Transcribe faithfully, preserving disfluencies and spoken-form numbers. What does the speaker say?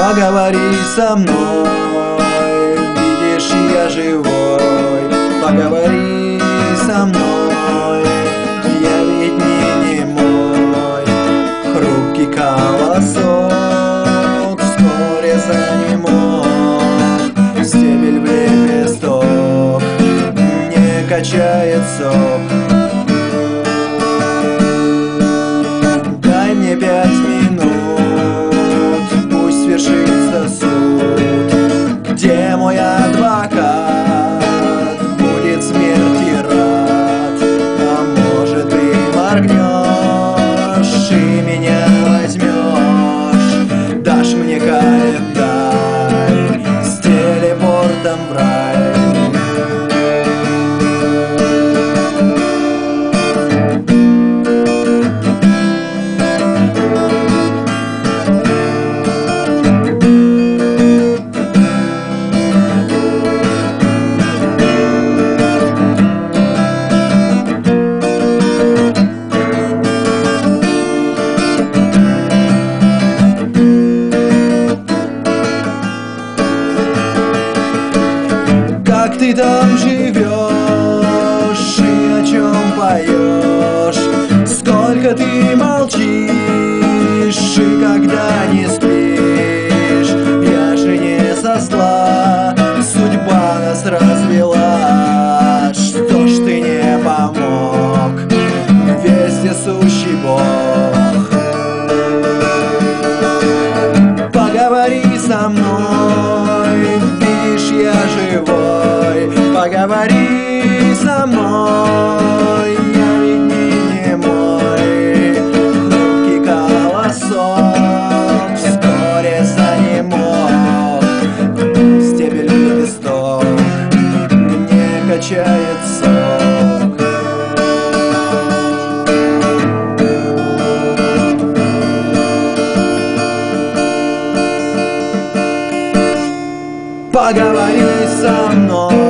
Поговори со мной, видишь, я живой. Поговори со мной, я ведь не немой. Хрупкий колосок вскоре занемог. Стебель в лепесток не качает сок. Дай мне пять минут, пусть свершится суд. Где мой адвокат будет смерти рад? А может, ты моргнешь и меня возьмешь? Дашь мне календарь с телепортом в рай. Как ты там живешь и о чем поешь? Сколько ты молчишь и когда не спишь? Я же не со зла, судьба нас развела. Что ж ты не помог, вездесущий Бог? Поговори со мной, видишь, я живой. Поговори со мной, я ведь не немой. Хрупкий колосок вскоре занемог. Стебель в лепесток не качает сок. Поговори со мной.